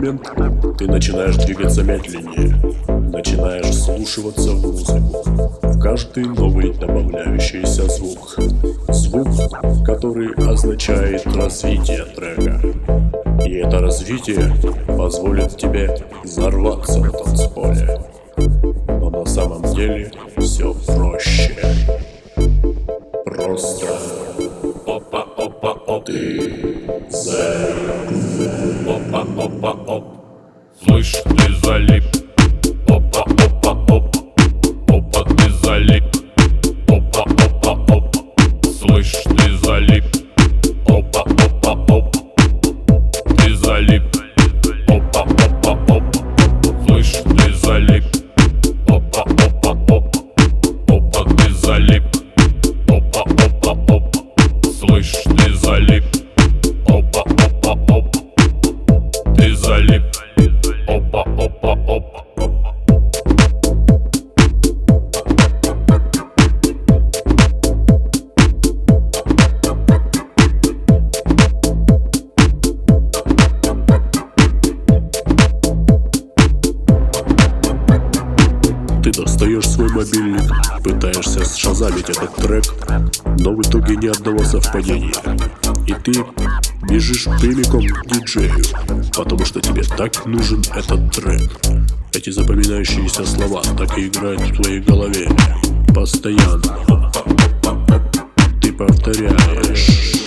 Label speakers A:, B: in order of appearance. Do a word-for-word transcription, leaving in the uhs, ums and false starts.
A: момент ты начинаешь двигаться медленнее, начинаешь вслушиваться в музыку, в каждый новый добавляющийся звук. Звук, который означает развитие трека. И это развитие позволит тебе взорваться на танцполе. Но на самом деле все проще. Просто опа-опа-оп, ты залип. Опа-опа-оп,
B: слышь, ты залип. Опа-опа-оп, опа, ты залип. Опа-опа-оп, слышь, ты залип. Опа-опа-оп, ты залип. Опа-опа-оп, слышь, ты залип. Опа-опа-оп, опа, ты залип. Опа-опа-оп, слышь, ты залип. Опа-опа-оп, ты залип. Опа-опа-оп.
A: Ты достаешь свой мобильник, пытаешься сшазамить этот трек, но в итоге ни одного совпадения. И ты бежишь прямиком к диджею, потому что тебе так нужен этот трек. Эти запоминающиеся слова так и играют в твоей голове постоянно. Ты повторяешь.